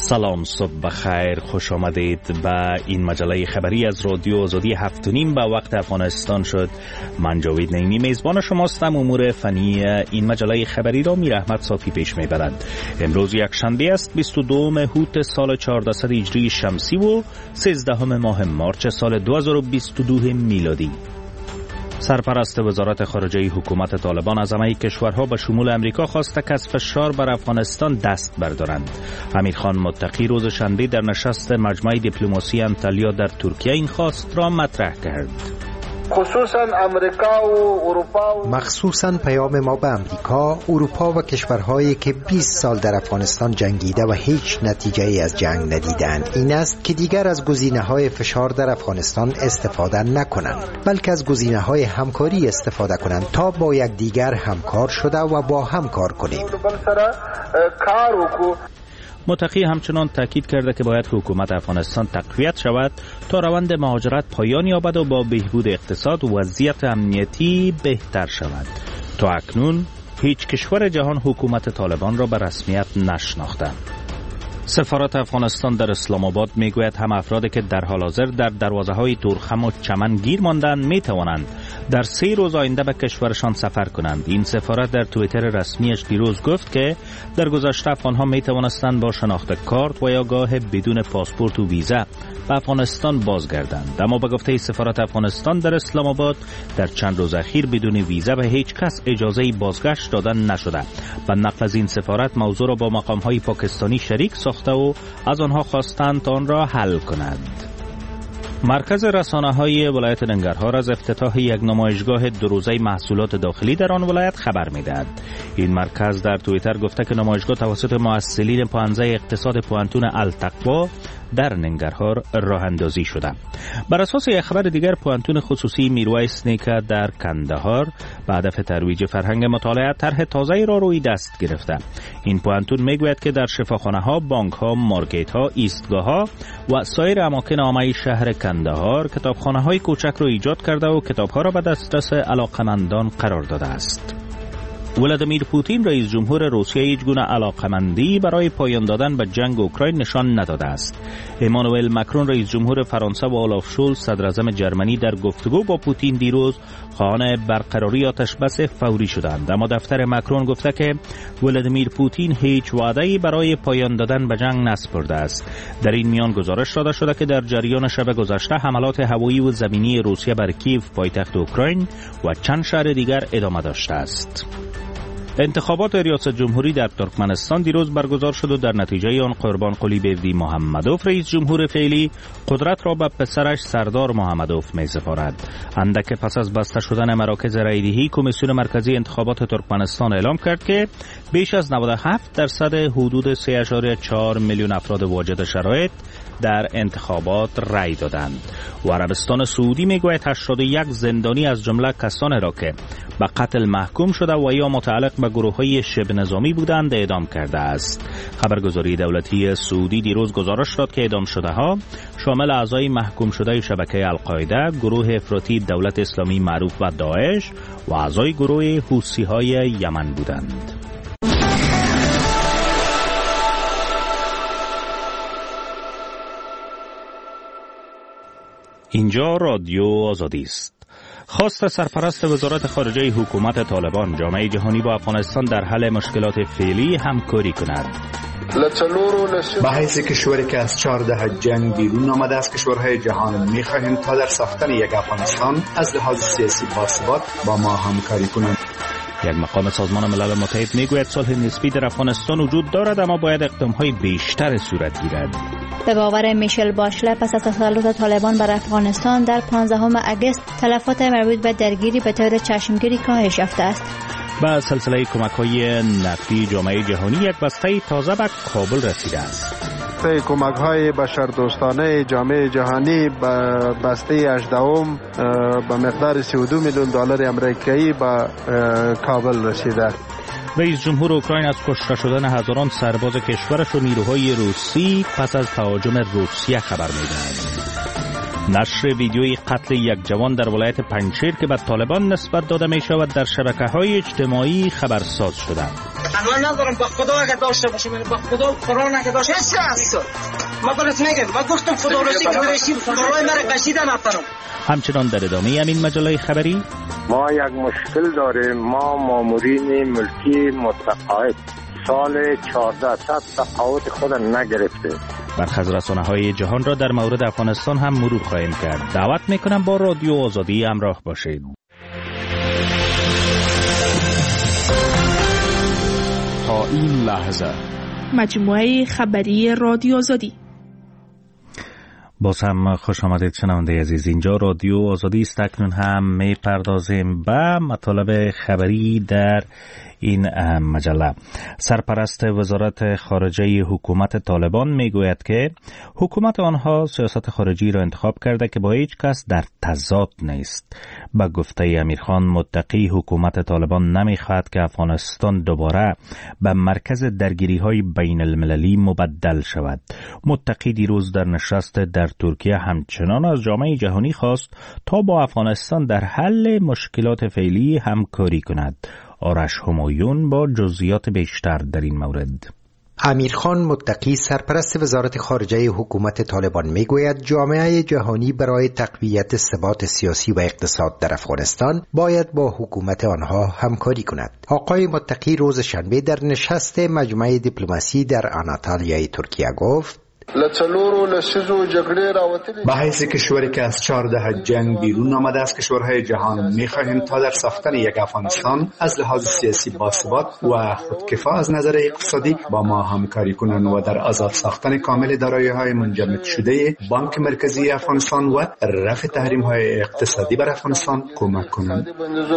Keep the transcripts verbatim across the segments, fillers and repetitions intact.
سلام، صبح بخیر، خوش آمدید به این مجله خبری از رادیو آزادی هفت و نیم به وقت افغانستان شد. من جاوید نعیمی میزبان شماستم. امور فنی این مجله خبری را میر احمد صافی پیش میبرد. امروز یک شنبه است، بیست و دوم هوت سال چهاردهصد هجری شمسی و سیزدهم ماه مارچ سال دو هزار و بیست و دو میلادی. سرپرست وزارت خارجه حکومت طالبان از همه کشورها به شمول امریکا خواسته که از فشار بر افغانستان دست بردارند. امیرخان متقی روز شنبه در نشست مجمع دیپلماسی انطالیا در ترکیه این خواست را مطرح کرد. خصوصا امریکا و اروپا و مخصوصا پیام ما به امریکا، اروپا و کشورهایی که بیست سال در افغانستان جنگیده و هیچ نتیجه ای از جنگ ندیدند این است که دیگر از گزینه‌های فشار در افغانستان استفاده نکنند، بلکه از گزینه‌های همکاری استفاده کنند تا با یکدیگر همکار شده و با هم کار کنیم. متقی همچنان تاکید کرده که باید حکومت افغانستان تقویت شود تا روند مهاجرت پایان یابد و با بهبود اقتصاد و وضعیت امنیتی بهتر شود. تا اکنون هیچ کشور جهان حکومت طالبان را به رسمیت نشناخته. سفارت افغانستان در اسلام آباد میگوید هم افرادی که در حال حاضر در دروازه‌های تورخم و چمن گیر ماندند میتوانند در سه روز آینده به کشورشان سفر کنند. این سفارت در توییتر رسمیش دیروز گفت که در گذشته افغان‌ها میتوانستند با شناخت کارت و یا گاه بدون پاسپورت و ویزا به افغانستان بازگردند، اما به گفته سفارت افغانستان در اسلام آباد در چند روز اخیر بدون ویزا به هیچ کس اجازه بازگشت دادن نشده. و نقل از این سفارت موضوع را با مقام‌های پاکستانی شریک ساخته و از آنها خواستند آن را حل کنند. مرکز رسانه‌های ولایت ننگرهار از افتتاح یک نمایشگاه دو روزه محصولات داخلی در آن ولایت خبر می‌دهد. این مرکز در توییتر گفته که نمایشگاه توسط مؤسسین پوهنځی اقتصاد پوهنتون التقوا در ننگرهار راه اندازی شده. بر اساس یک خبر دیگر، پوهنتون خصوصی میرویس نیکه در کندهار به هدف ترویج فرهنگ مطالعه طرح تازه‌ای را روی دست گرفته. این پوهنتون میگوید که در شفاخانه‌ها، بانک‌ها، مارکت‌ها، ایستگاه‌ها و سایر اماکن عامه شهر کندهار کتابخانه‌های کوچک را ایجاد کرده و کتاب‌ها را به دسترس علاقه‌مندان قرار داده است. ولادیمیر پوتین رئیس جمهور روسیه هیچ گونه علاقمندی برای پایان دادن به جنگ اوکراین نشان نداده است. امانوئل مکرون رئیس جمهور فرانسه و اولاف شولز صدر اعظم جرمنی در گفتگو با پوتین دیروز خواهان برقراری آتش بس فوری شدند، اما دفتر مکرون گفته که ولادیمیر پوتین هیچ وعده‌ای برای پایان دادن به جنگ نسپرده است. در این میان گزارش داده شده که در جریان شب گذشته حملات هوایی و زمینی روسیه بر کیف پایتخت اوکراین و چند شهر دیگر ادامه داشته است. انتخابات ریاست جمهوری در ترکمنستان دیروز برگزار شد و در نتیجه آن قربان قلی بیردی محمدوف رئیس جمهور فعلی قدرت را به پسرش سردار محمدوف می سپارد. اندک پس از بسته شدن مراکز رایدهی، کمیسیون مرکزی انتخابات ترکمنستان اعلام کرد که بیش از نود و هفت درصد حدود سه ممیز چهار میلیون افراد واجد شرایط در انتخابات رای دادند. و عربستان سعودی میگوید هشتاد و یک زندانی از جمله کسانی را که به قتل محکوم شده و یا متعلق به گروه‌های شبه نظامی بودند اعدام کرده است. خبرگزاری دولتی سعودی دیروز گزارش داد که اعدام شده ها شامل اعضای محکوم شده شبکه القاعده، گروه افراطی دولت اسلامی معروف و داعش و اعضای گروه حوثی‌های یمن بودند. اینجا رادیو آزادی است. خواست سرپرست وزارت خارجه حکومت طالبان جامعه جهانی با افغانستان در حل مشکلات فعلی همکاری کند. با حیث کشوری که از چهارده جنگ بیرون آمده از کشورهای جهان می‌خواهیم تا در ساختن یک افغانستان از لحاظ سیاسی باثبات با ما همکاری کنند. یک مقام سازمان ملل متحد میگوید صلح نسبی در افغانستان وجود دارد، اما باید اقدام‌های بیشتر صورت گیرد. به باور میشل باشلر پس از تسلط طالبان بر افغانستان در پانزدهم اگست تلفات مربوط به درگیری به طور چشمگیری کاهش یافته است. با سلسله کمک‌های نفتی جامعه جهانی یک بسته تازه به کابل رسیده است. کمک‌های بشردوستانه جامعه جهانی به بسته هجدهم به مقدار سی و دو میلیون دلار آمریکایی به کابل رسیده. رئیس جمهور اوکراین از کشته شدن هزاران سرباز کشورش و نیروهای روسی پس از تهاجم روسیه خبر می‌دهد. نشر ویدیوی قتل یک جوان در ولایت پنجشیر که به طالبان نسبت داده می شود در شبکه‌های اجتماعی خبرساز شده. الان ندارم، به خدا اگه داشته باشم، به خدا قرآن اگه داشته هیچ هست. ما برات میگم، ما گفتم خدا روزی که برسیم خدای مرا کشیدن افتادم. همچنان در ادامه همین مجله خبری ما یک مشکل داریم. ما مامورین ملکی متقاعد سال چهارده صد تقاعد خود نگرفته. برخی از رسانه‌های جهان را در مورد افغانستان هم مرور خواهیم کرد. دعوت میکنم با رادیو آزادی همراه باشید. تا این لحظه مجموعه خبری رادیو آزادی. باز هم خوش آمدید شنونده عزیز. اینجا رادیو آزادی است. اکنون هم میپردازیم به مطالب خبری در این مجله. سرپرست وزارت خارجه حکومت طالبان میگوید که حکومت آنها سیاست خارجی را انتخاب کرده که با هیچ کس در تضاد نیست. با گفته امیرخان متقی حکومت طالبان نمیخواهد که افغانستان دوباره به مرکز درگیری های بین المللی مبدل شود. متقی دیروز در نشست در ترکیه همچنان از جامعه جهانی خواست تا با افغانستان در حل مشکلات فعلی همکاری کند. آرش همایون با جزئیات بیشتر در این مورد. امیرخان متقی سرپرست وزارت خارجه حکومت طالبان میگوید جامعه جهانی برای تقویت ثبات سیاسی و اقتصاد در افغانستان باید با حکومت آنها همکاری کند. آقای متقی روز شنبه در نشست مجمع دیپلماسی در آناتالیای ترکیه گفت به حیث کشوری که از چهار دهه جنگ بیرون آمده است، کشورهای جهان می‌خواهیم تا در ساختن یک افغانستان از لحاظ سیاسی باثبات و خودکفا از نظر اقتصادی با ما همکاری کنند و در آزاد ساختن کامل دارایی‌های منجمد شده بانک مرکزی افغانستان و رفع تحریم‌های اقتصادی بر افغانستان کمک کنند.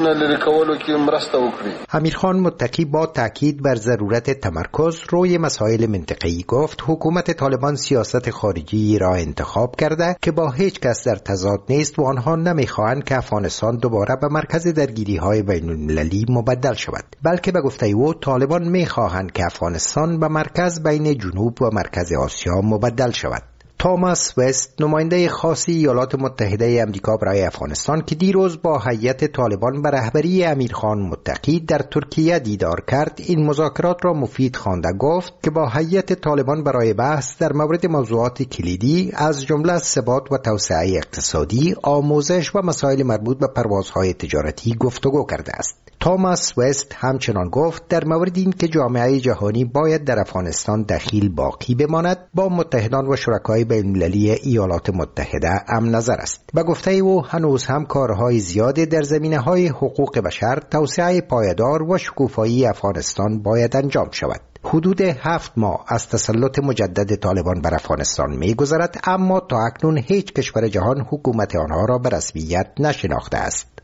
امیرخان متقی با تاکید بر ضرورت تمرکز روی مسائل منطقه‌ای گفت حکومت طالبان سیاست خارجی را انتخاب کرده که با هیچ کس در تضاد نیست و آنها نمیخواهند که افغانستان دوباره به مرکز درگیری‌های بین المللی مبدل شود، بلکه به گفته او طالبان میخواهند که افغانستان به مرکز بین جنوب و مرکز آسیا مبدل شود. توماس وست نماینده خاص ایالات متحده آمریکا برای افغانستان که دیروز با هیئت طالبان به رهبری امیرخان متقی در ترکیه دیدار کرد این مذاکرات را مفید خوانده گفت که با هیئت طالبان برای بحث در مورد موضوعات کلیدی از جمله ثبات و توسعه اقتصادی، آموزش و مسائل مربوط به پروازهای تجارتی گفتگو کرده است. توماس وست همچنان گفت در مورد این که جامعه جهانی باید در افغانستان دخیل باقی بماند با متحدان و شرکای بین المللی ایالات متحده هم نظر است. به گفته او هنوز هم کارهای زیاده در زمینه‌های حقوق بشر، توسعه پایدار و شکوفایی افغانستان باید انجام شود. حدود هفت ماه از تسلط مجدد طالبان بر افغانستان می‌گذرد اما تا اکنون هیچ کشور جهان حکومت آنها را به رسمیت نشناخته است.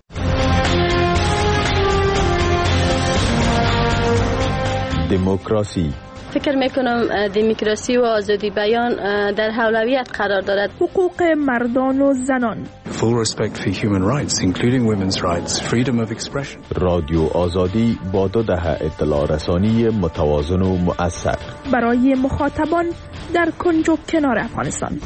دموکراسی. فکر میکنم دموکراسی و آزادی بیان در اولویت قرار دارد. حقوق مردان و زنان. Full respect for human rights including women's rights, freedom of expression. رادیو آزادی با دو دهه اطلاع رسانی متوازن و مؤثر برای مخاطبان در کنج و کنار افغانستان.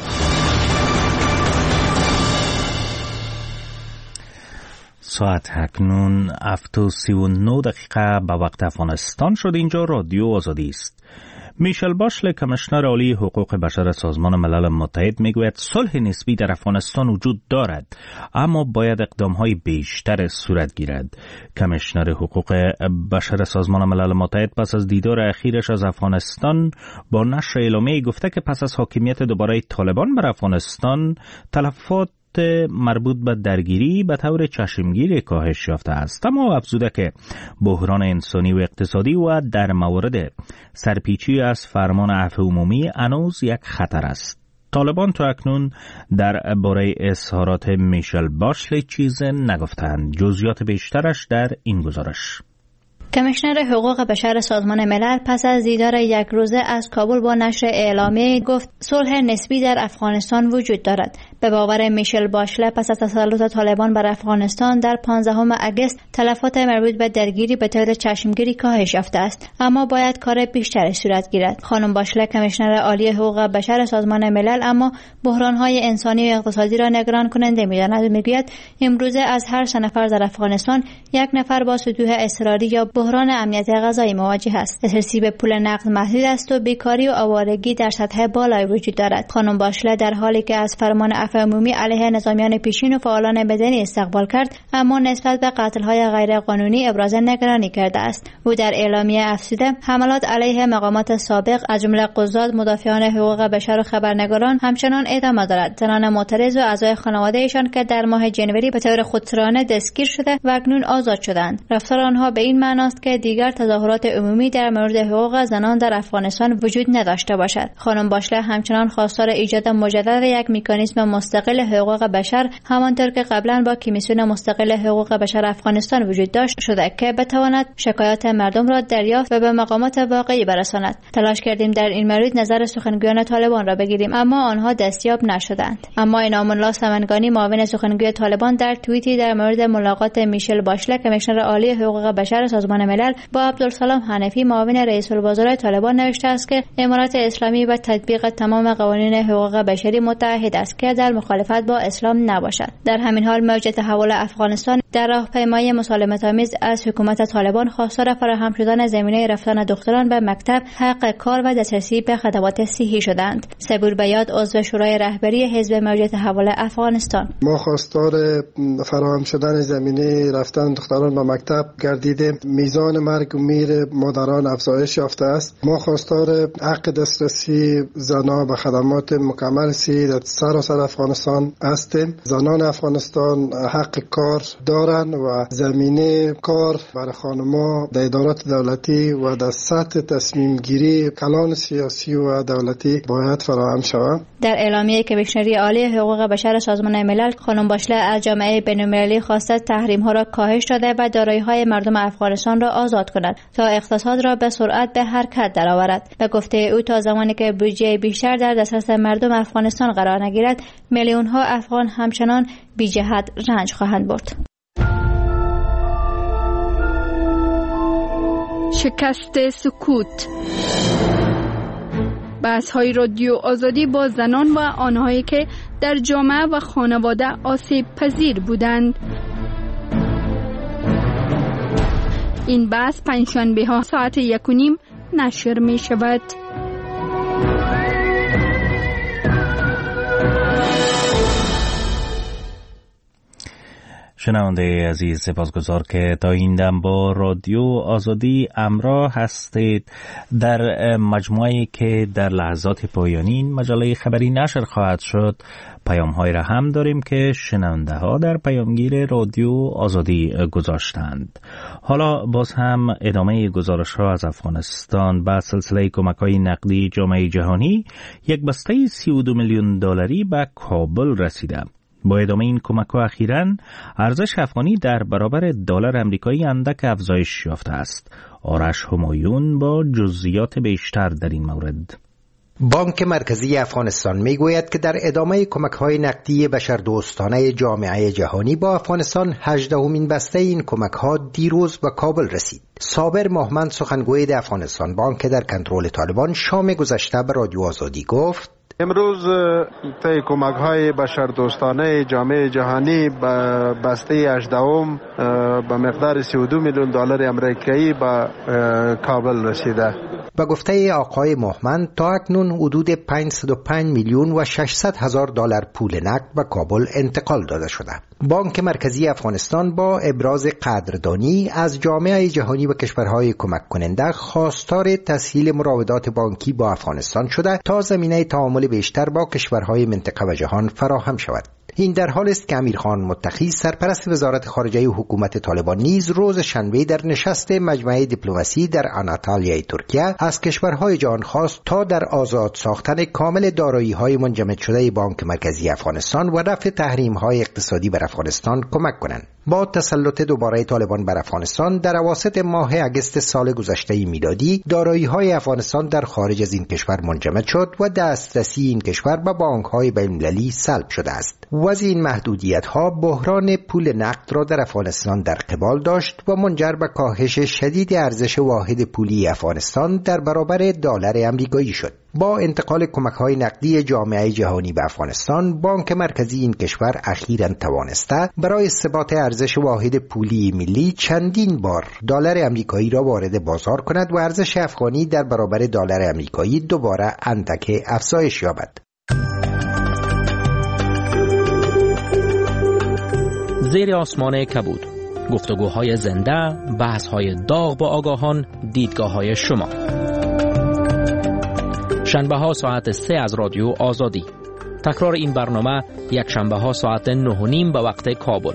ساعت اکنون هفت و سی و نه دقیقه به وقت افغانستان شد. اینجا رادیو آزادی است. میشل باشل کمیشنر عالی حقوق بشر سازمان ملل متحد میگوید صلح نسبی در افغانستان وجود دارد اما باید اقدام‌های بیشتر صورت گیرد. کمیشنر حقوق بشر سازمان ملل متحد پس از دیدار اخیرش از افغانستان با نشر اعلامیه‌ای گفته که پس از حاکمیت دوباره طالبان بر افغانستان تلفات مربوط به درگیری به طور چشمگیر کاهش یافته است، اما افزوده که بحران انسانی و اقتصادی و در مورد سرپیچی از فرمان عفو عمومی هنوز یک خطر است. طالبان تا اکنون در باره اظهارات میشل باشل چیز نگفتند. جزئیات بیشترش در این گزارش. کمیشنر حقوق بشر سازمان ملل پس از دیدار یک روزه از کابل با نشر اعلامیه گفت صلح نسبی در افغانستان وجود دارد. به باور میشل باشله پس از تسلط طالبان بر افغانستان در پانزدهم اگست تلفات مربوط به درگیری به طور چشمگیری کاهش یافته است، اما باید کار بیشتری صورت گیرد. خانم باشله کمیشنر عالی حقوق بشر سازمان ملل اما بحران‌های انسانی و اقتصادی را نگران کننده می‌داند و می‌گوید امروزه از هر سه نفر در افغانستان یک نفر با سطوح اضطراری یا بحران امنیت غذایی مواجه است. دسترسی به پول نقد محدود است و بیکاری و آوارگی در سطح بالایی وجود دارد. خانم باشله در حالی که از فرمان عفو عمومی علیه نظامیان پیشین و فعالان مدنی استقبال کرد، اما نسبت به قتل‌های غیرقانونی ابراز نگرانی کرده است. او در اعلامیه افزوده حملات علیه مقامات سابق از جمله قضات، مدافعان حقوق بشر و خبرنگاران همچنان ادامه دارد. زنان معترض و اعضای خانواده‌شان که در ماه جنوری به طور خودسرانه دستگیر شده و اکنون آزاد شدند، رفتار آنها به این معناست که دیگر تظاهرات عمومی در مورد حقوق زنان در افغانستان وجود نداشته باشد. خانم باشله همچنان خواستار ایجاد مجدد یک مکانیزم مستقل حقوق بشر همانطور که قبلا با کمیسیون مستقل حقوق بشر افغانستان وجود داشت شده که بتواند شکایات مردم را دریافت و به مقامات واقعی برساند. تلاش کردیم در این مورد نظر سخنگویان طالبان را بگیریم، اما آنها دستیاب نشدند. اما انعام الله سمنگانی معاون سخنگوی طالبان در توییتی در مورد ملاقات میشل باشله کمیشنر عالی حقوق بشر سازمان ملل با عبدالسلام حنفی معاون رئیس الوزراء طالبان نوشته است که امارات اسلامی با تطبیق تمام قوانین حقوق بشری متعهد است که در مخالفت با اسلام نباشد. در همین حال موج تحول افغانستان در راهپیمایی مسالمت‌آمیز از حکومت طالبان خواستار فراهم شدن زمینه رفتن دختران به مکتب، حق کار و دسترسی به خدمات صحی شدند. صبور بیاد عضو شورای رهبری حزب موج تحول افغانستان: ما خواستار فراهم شدن زمینه رفتن دختران به مکتب گردیدیم. میزان مرگ و میر مادران افزایش یافته است. ما خواستار حق دسترسی زنان به خدمات مکمل صحی در سراسر افغانستان هستیم. زنان افغانستان حق کار دارند و زمینه کار برای خانم‌ها در ادارات دولتی و در سطح تصمیم گیری کلان سیاسی و دولتی باید فراهم شود. در اعلامیه کمیشنری عالی حقوق بشر سازمان ملل خانم باشله از جامعه بین‌المللی خواسته تحریم‌ها را کاهش داده و دارایی‌های مردم افغانستان را آزاد کند تا اقتصاد را به سرعت به حرکت درآورد. به گفته او تا زمانی که بودجه بیشتر در دسترس مردم افغانستان قرار نگیرد، میلیون‌ها افغان همچنان بی جهت رنج خواهند برد. شکست سکوت. بحث‌های رادیو آزادی با زنان و آنهایی که در جامعه و خانواده آسیب پذیر بودند. این بحث پنجشنبه ها ساعت یک و نیم نشر می شود. شنونده عزیز، سپاسگزار که تا این دم با رادیو آزادی همراه هستید. در مجموعی که در لحظات پایانی این مجله خبری نشر خواهد شد، پیام های را هم داریم که شنونده ها در پیامگیر رادیو آزادی گذاشتند. حالا باز هم ادامه گزارش ها از افغانستان. با سلسله کمک های نقدی جامعه جهانی، یک بسته سی و دو میلیون دلاری به کابل رسیده. با ادامه این کمک ها اخیراً ارزش افغانی در برابر دلار امریکایی اندک افزایش یافته است. آرش همایون با جزئیات بیشتر در این مورد. بانک مرکزی افغانستان میگوید که در ادامه کمک‌های نقدی بشردوستانه جامعه جهانی با افغانستان هجدهمین بسته این کمک‌ها دیروز به کابل رسید. صابر محمد سخنگوی افغانستان بانک در کنترل طالبان شام گذشته به رادیو آزادی گفت: امروز طی کمک‌های بشردوستانه جامعه جهانی به بسته هجدهم به مقدار سی و دو میلیون دلار امریکایی به کابل رسیده. به گفته آقای محمد تا اکنون حدود پانصد و پنج میلیون و ششصد هزار دلار پول نقد به کابل انتقال داده شده. بانک مرکزی افغانستان با ابراز قدردانی از جامعه جهانی و کشورهای کمک کننده خواستار تسهیل مراودات بانکی با افغانستان شده تا زمینه تعامل بیشتر با کشورهای منطقه و جهان فراهم شود. این در حال است که امیرخان متقی سرپرست وزارت خارجه حکومت طالبان نیز روز شنبه در نشست مجمع دیپلماسی در آناتالیا ترکیه از کشورهای جهان خواست تا در آزاد ساختن کامل دارایی‌های منجمد شده بانک مرکزی افغانستان و رفع تحریم‌های اقتصادی بر افغانستان کمک کنند. با تسلط دوباره طالبان بر افغانستان در اواسط ماه اگست سال گذشته میلادی، دارایی‌های افغانستان در خارج از این کشور منجمد شد و دسترسی این کشور به بانک‌های بین‌المللی سلب شده است. و از این محدودیت‌ها بحران پول نقد را در افغانستان در قبال داشت و منجر به کاهش شدید ارزش واحد پولی افغانستان در برابر دلار آمریکایی شد. با انتقال کمک‌های نقدی جامعه جهانی به افغانستان، بانک مرکزی این کشور اخیراً توانسته برای ثبات ارزش واحد پولی ملی چندین بار دلار آمریکایی را وارد بازار کند و ارزش افغانی در برابر دلار آمریکایی دوباره اندک افزایش یابد. زیر آسمان کبود، گفتگوهای زنده، بحث‌های داغ با آگاهان، دیدگاه‌های شما. شنبه ها ساعت سه از رادیو آزادی. تکرار این برنامه یک شنبه ها ساعت نه و نیم به وقت کابل.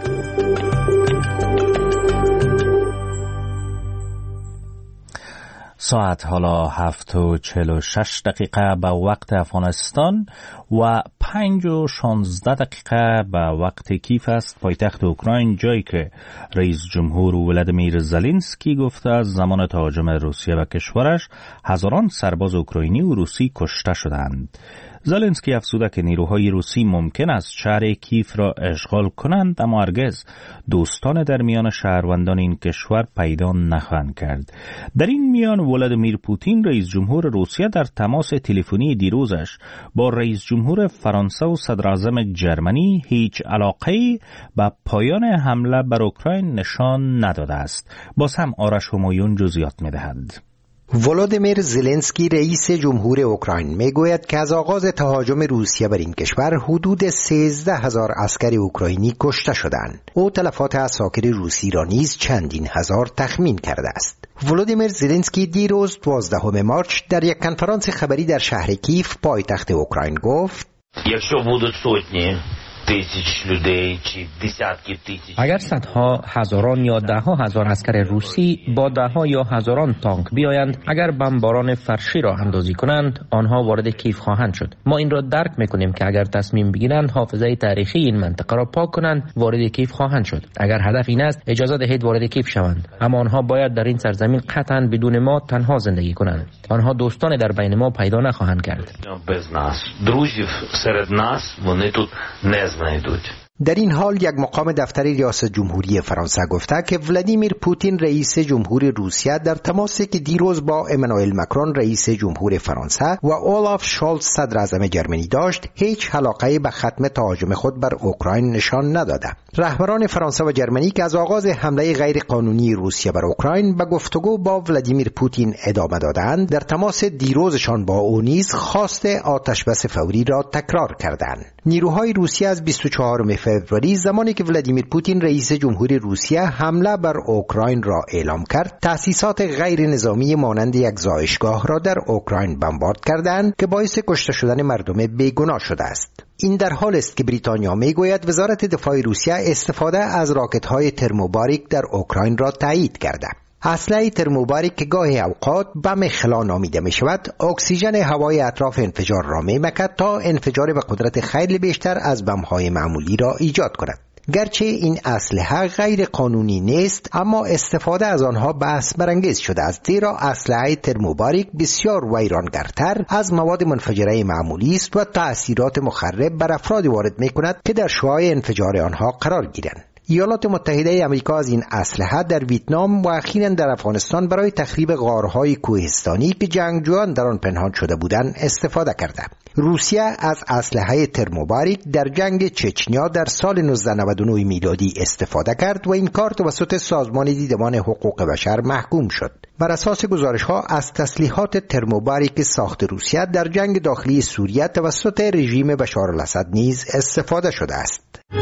ساعت حالا هفت و چهل و شش دقیقه به وقت افغانستان و پنج و شانزده دقیقه به وقت کیف است پایتخت اوکراین، جایی که رئیس جمهور ولادیمیر زلنسکی گفته از زمان تهاجم روسیه به کشورش هزاران سرباز اوکراینی و روسی کشته شدند. زلنسکی افزوده که نیروهای روسی ممکن است شهر کیف را اشغال کنند، اما هرگز دوستان در میان شهروندان این کشور پیدا نخواهند کرد. در این میان ولادیمیر پوتین رئیس جمهور روسیه در تماس تلفنی دیروزش با رئیس جمهور فرانسه و صدر اعظم جرمنی هیچ علاقه‌ای به پایان حمله بر اوکراین نشان نداده است. باز هم آرش همایون جزئیات می‌دهد. ولادیمیر زلنسکی رئیس جمهور اوکراین میگوید که از آغاز تهاجم روسیه بر این کشور حدود سیزده هزار عسکر اوکراینی کشته شدند. او تلفات عساکر روسی را نیز چندین هزار تخمین کرده است. ولادیمیر زلنسکی دیروز دوازدهم مارچ در یک کنفرانس خبری در شهر کیف پایتخت اوکراین گفت: якщо будуть сотні тисяч людей чи десятки тисяч. اگر صدها هزاران یا ده ها هزار عسکر روسی با ده ها یا هزاران تانک بیایند، اگر بمباران فرشی را اندازی کنند، آنها وارد کیف خواهند شد. ما این را درک میکنیم که اگر تصمیم بگیرند حافظه تاریخی این منطقه را پاک کنند، وارد کیف خواهند شد. اگر هدف این است اجازه دهید وارد کیف شوند، اما آنها باید در این سرزمین قطعا بدون ما تنها زندگی کنند. آنها دوستان در بین ما پیدا نخواهند کرد. без нас друзів серед нас вони тут не знайдуть. در این حال یک مقام دفتر ریاست جمهوری فرانسه گفته که ولادیمیر پوتین رئیس جمهور روسیه در تماسی که دیروز با امانوئل مکرون رئیس جمهور فرانسه و اولاف شولز صدر اعظم جرمنی داشت، هیچ علاقه‌ای به ختم تهاجم خود بر اوکراین نشان نداده. رهبران فرانسه و جرمنی که از آغاز حمله غیر قانونی روسیه بر اوکراین به گفتگو با ولادیمیر پوتین ادامه دادند، در تماس دیروزشان با او نیز خواست آتشبس فوری را تکرار کردند. نیروهای روسیه از بیست و چهارم فوریه زمانی که ولادیمیر پوتین رئیس جمهور روسیه حمله بر اوکراین را اعلام کرد، تأسیسات غیر نظامی مانند یک زایشگاه را در اوکراین بمبارد کردند که باعث کشته شدن مردم بیگناه شده است. این در حال است که بریتانیا میگوید وزارت دفاع روسیه استفاده از راکت‌های ترموباریک در اوکراین را تایید کرده. اسلحه ترموباریک که گاهی اوقات بم خلا نامیده می شود، اکسیژن هوای اطراف انفجار را می مکد تا انفجار به قدرت خیلی بیشتر از بم‌های معمولی را ایجاد کند. گرچه این اسلحه غیر قانونی نیست، اما استفاده از آنها بحث برانگیز شده است، زیرا اسلحه ترموباریک بسیار ویرانگرتر از مواد منفجره معمولی است و تأثیرات مخرب بر افرادی وارد می کند که در شعاع انفجار آنها قرار گیرند. ایالات متحده آمریکا از این اسلحه در ویتنام و اخیراً در افغانستان برای تخریب غارهای کوهستانی که جنگجویان در آن پنهان شده بودند استفاده کرده. روسیه از اسلحه ترموباریک در جنگ چچنیا در سال نوزده نود و نه میلادی استفاده کرد و این کار توسط سازمان دیدبان حقوق بشر محکوم شد. بر اساس گزارش‌ها از تسلیحات ترموباریک ساخت روسیه در جنگ داخلی سوریه توسط رژیم بشار الاسد نیز استفاده شده است.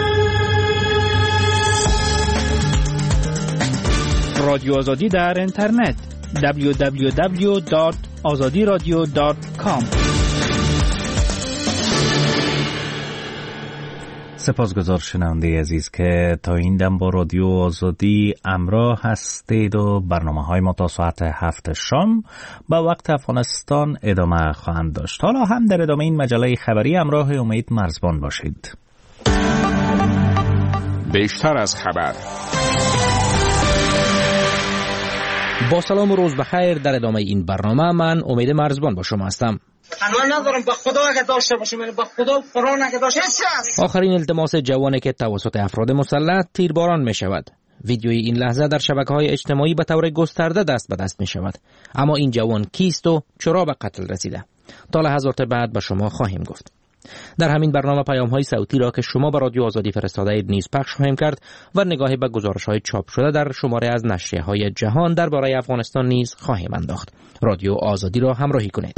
رادیو آزادی در اینترنت دبلیو دبلیو دبلیو دات آزادی رادیو دات کام. سپاسگزار شنونده عزیز که تا این دم با رادیو آزادی همراه هستید و برنامه‌های ما تا ساعت هفت شام با وقت افغانستان ادامه خواهند داشت. حالا هم در ادامه این مجله خبری همراه امید مرزبان باشید. بیشتر از خبر. با سلام و روز بخیر. در ادامه این برنامه من امید مرزبان با شما هستم. من ندارم به خدا اگه داشته باشم، یعنی به خدا قرآن اگه داشته باشم. آخرین التماس جوانی که توسط افراد مسلح تیرباران می شود. ویدیوی این لحظه در شبکه‌های اجتماعی به طور گسترده دست به دست می شود. اما این جوان کیست و چرا به قتل رسیده؟ تا لحظات بعد به شما خواهیم گفت. در همین برنامه پیام‌های صوتی را که شما به رادیو آزادی فرستاده اید نیز پخش خواهیم کرد و نگاهی به گزارش‌های چاپ شده در شماره از نشریه‌های جهان درباره افغانستان نیز خواهیم انداخت. رادیو آزادی را همراهی کنید.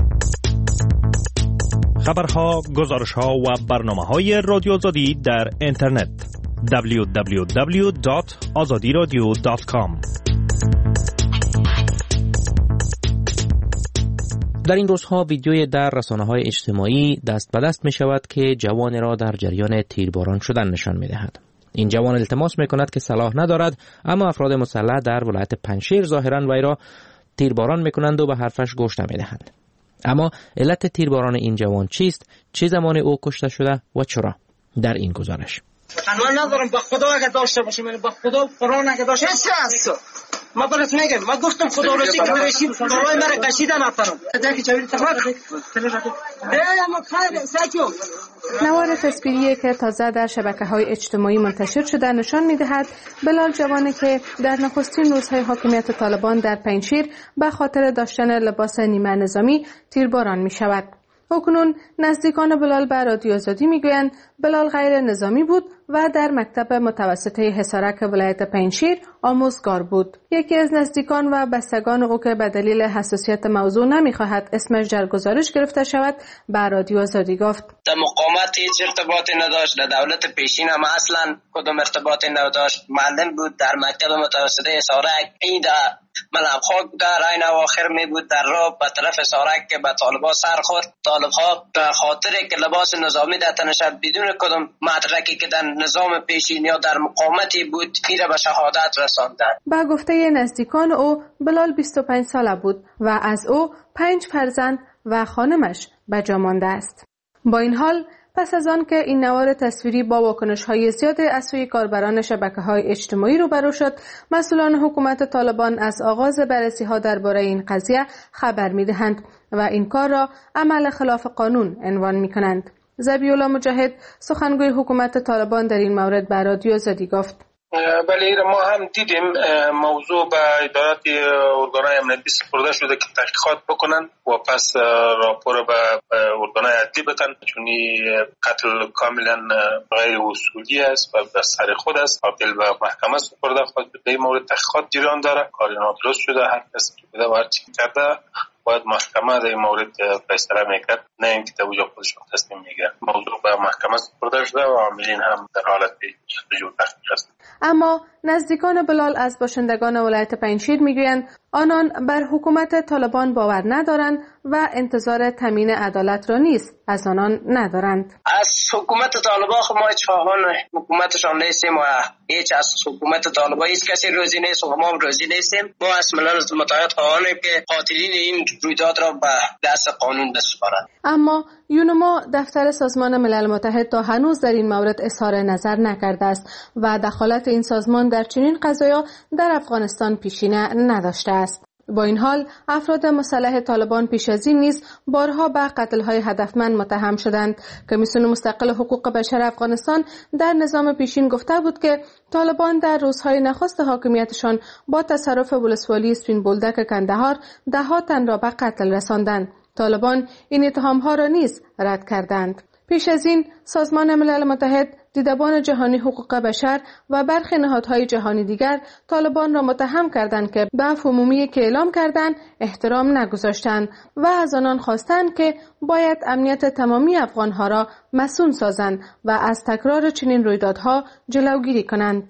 خبرها، گزارش‌ها و برنامه‌های رادیو آزادی در اینترنت دبلیو دبلیو دبلیو دات آزادی رادیو دات کام. در این روزها ویدیوی در رسانه‌های اجتماعی دست به دست می شود که جوان را در جریان تیرباران شدن نشان می دهد. این جوان التماس می کند که سلاح ندارد، اما افراد مسلح در ولایت پنجشیر ظاهراً وی را تیرباران می کنند و به حرفش گوش نمی دهند. اما علت تیرباران این جوان چیست؟ چه زمان او کشته شده و چرا؟ در این گزارش. من ندارم به خدا اگه داشته باشم، یعنی به خدا قرآن اگه داشته باشم. ما برات میگم، ما گفتم خدا روزی که برشیم خدای مرا کشیدن اترم دیگه چوری تفاق ده ما خیر ساکو. نوار تصویری که تازه در شبکه‌های اجتماعی منتشر شده نشان می‌دهد بلال جوانی که در نخستین روزهای حاکمیت طالبان در پنجشیر به خاطر داشتن لباس نیمه نظامی تیرباران می‌شود. اکنون نزدیکان بلال به رادیو آزادی میگویند بلال غیر نظامی بود و در مکتب متوسطه حصارک ولایت پنجشیر آموزگار بود. یکی از نزدیکان و بستگان او که به دلیل حساسیت موضوع نمیخواهد اسمش در گزارش گرفته شود به رادیو آزادی گفت: در مقامت هیچ ارتباطی نداشت، در دولت پیشین هم اصلا کدام ارتباطی نداشت. معلم بود در مکتب متوسطه حصارک. این در ملعب در عین اواخر می بود در راه به طرف حصارک که به طالبان سر خورد. طالبها به خاطر که لباس نظامی در تنش بدون کدام مدرکی که در نظام پیشین یا در مقامتی بود میره به شهادت رساندند. با گفته نزدیکان او بلال بیست و پنج ساله بود و از او پنج فرزند و خانمش به جا مانده است. با این حال پس از آن که این نوار تصویری با واکنش‌های زیاد از سوی کاربران شبکه‌های اجتماعی روبرو شد، مسئولان حکومت طالبان از آغاز بررسی‌ها درباره این قضیه خبر می‌دهند و این کار را عمل خلاف قانون عنوان می‌کنند. ذبیح‌الله مجاهد سخنگوی حکومت طالبان در این مورد به رادیو آزادی گفت: بله، ما هم دیدیم موضوع به ادارات ارگان‌های امنیتی سپرده شده که تحقیقات بکنن و پس راپور به ارگان‌های عدلی بدن، چون قتل کاملا غیر اصولی است و در سر خود است. قابل به محکمه سپرده خود به این مورد تحقیقات جریان داره. کار نادرست شده، هر کسی که بده و هر چی کرده باید محکمه در این مورد فیصله میکرد، نه اینکه در وجه خودش تصمیم میگیره. موضوع به محکمه سپرده شده و عاملین هم در حالت جستجو و تحقیق هستند. اما نزدیکان بلال از باشندگان ولایت پنجشیر میگویند آنان بر حکومت طالبان باور ندارند و انتظار تامین عدالت را نیز از آنان ندارند. از حکومت طالبان خب ما هیچ خواهان حکومتشان نیستیم و هیچ از حکومت طالبان هیچ کسی روزی نیست و ما هم روزی نیستیم. ما از ملل متحد خواهانیم که قاتلین این رویداد را به دست قانون بسپارند. اما یونما دفتر سازمان ملل متحد تا هنوز در این مورد اظهار نظر نکرده است و دخالت این سازمان در چنین قضایا در افغانستان پیشینه نداشته است. با این حال افراد مسلح طالبان پیش از این نیز بارها به قتل‌های هدفمند متهم شدند. کمیسیون مستقل حقوق بشر افغانستان در نظام پیشین گفته بود که طالبان در روزهای نخست حاکمیتشان با تصرف ولسوالی اسپین بولدک کندهار ده ها تن را به قتل رساندند. طالبان این اتهام‌ها را نیز رد کردند. پیش از این سازمان ملل متحد، دیدبان جهانی حقوق بشر و برخی نهادهای جهانی دیگر طالبان را متهم کردند که به عفو عمومی که اعلام کردند احترام نگذاشتند و از آنان خواستند که باید امنیت تمامی افغانها را مصون سازند و از تکرار چنین رویدادها جلوگیری کنند.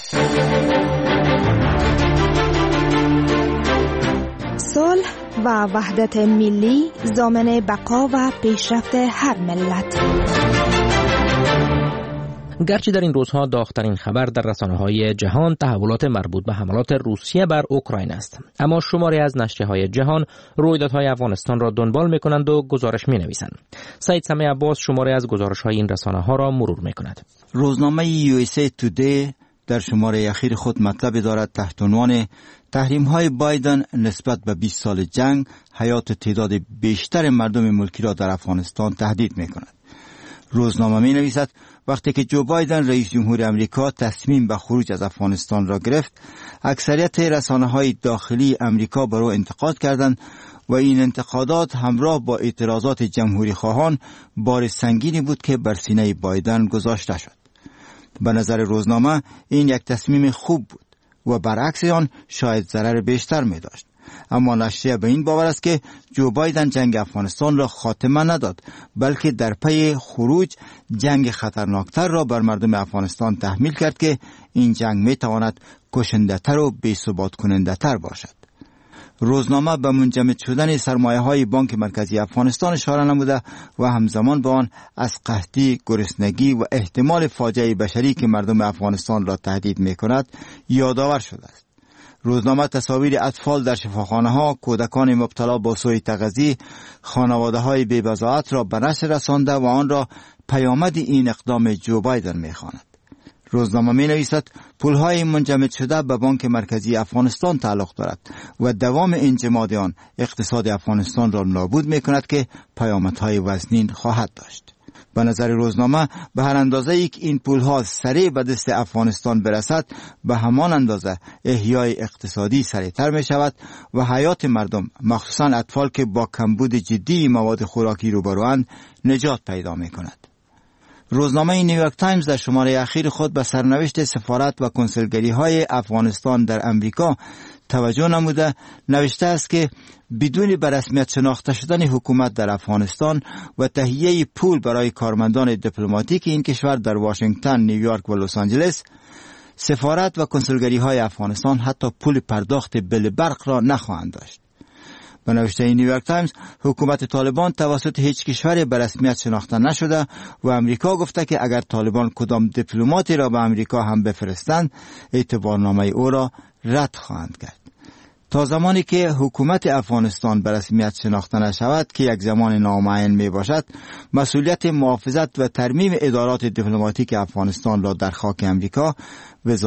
صلح و وحدت ملی ضامن بقا و پیشرفت هر ملت. گرچه در این روزها داغ‌ترین خبر در رسانه‌های جهان تحولات مربوط به حملات روسیه بر اوکراین است، اما شماری از نشریه‌های جهان رویدادهای افغانستان را دنبال می‌کنند و گزارش می‌نویسند. سعید سمیع عباس شماری از گزارش‌های این رسانه‌ها را مرور می‌کند. روزنامه یو اس ای تودی در شماره اخیر خود مطلب دارد تحت عنوان تحریم‌های بایدن نسبت به بیست سال جنگ حیات تعداد بیشتر مردم ملکی را در افغانستان تهدید می‌کند. روزنامه می‌نویسد وقتی که جو بایدن رئیس جمهور امریکا تصمیم به خروج از افغانستان را گرفت، اکثریت رسانه‌های داخلی امریکا بر او انتقاد کردند و این انتقادات همراه با اعتراضات جمهوری خواهان بار سنگینی بود که بر سینه بایدن گذاشته شد. به نظر روزنامه این یک تصمیم خوب بود و برعکس آن شاید ضرر بیشتر می داشت. اما نشریه به این باور است که جو بایدن جنگ افغانستان را خاتمه نداد، بلکه در پی خروج جنگ خطرناکتر را بر مردم افغانستان تحمیل کرد که این جنگ می تواند کشنده تر و بی ثبات کننده تر باشد. روزنامه به منجمد شدن سرمایه های بانک مرکزی افغانستان اشاره نموده و همزمان با آن از قحطی، گرسنگی و احتمال فاجعه بشری که مردم افغانستان را تهدید می کند یادآور شده است. روزنامه تصاویر اطفال در شفاخانه ها، کودکان مبتلا به سوء تغذیه، خانواده های بی بضاعت را به نشر رسانده و آن را پیامد این اقدام جو بایدن می خواند. روزنامه می نویسد پولهای منجمد شده به بانک مرکزی افغانستان تعلق دارد و دوام انجماد آن اقتصاد افغانستان را نابود می کند که پیامدهای وزنین خواهد داشت. به نظر روزنامه به هر اندازه ای که این پولها سریع به دست افغانستان برسد، به همان اندازه احیای اقتصادی سریعتر می شود و حیات مردم، مخصوصا اطفال که با کمبود جدی مواد خوراکی روبروند، نجات پیدا می کند. روزنامه نیویورک تایمز در شماره اخیر خود به سرنوشت سفارت و کنسولگری های افغانستان در امریکا توجه نموده نوشته است که بدون به رسمیت شناخته شدن حکومت در افغانستان و تهیه پول برای کارمندان دیپلماتیک این کشور در واشنگتن، نیویورک و لس آنجلس، سفارت و کنسولگری های افغانستان حتی پول پرداخت بل برق را نخواهند داشت. به نوشته نیویورک تایمز، حکومت طالبان توسط هیچ کشوری به رسمیت شناخته نشده و امریکا گفته که اگر طالبان کدام دیپلماتی را به امریکا هم بفرستند، اعتبارنامه او را رد خواهند کرد. تا زمانی که حکومت افغانستان به رسمیت شناخته نشود که یک زمان نامعین می باشد، مسئولیت محافظت و ترمیم ادارات دیپلماتیک افغانستان را در خاک امریکا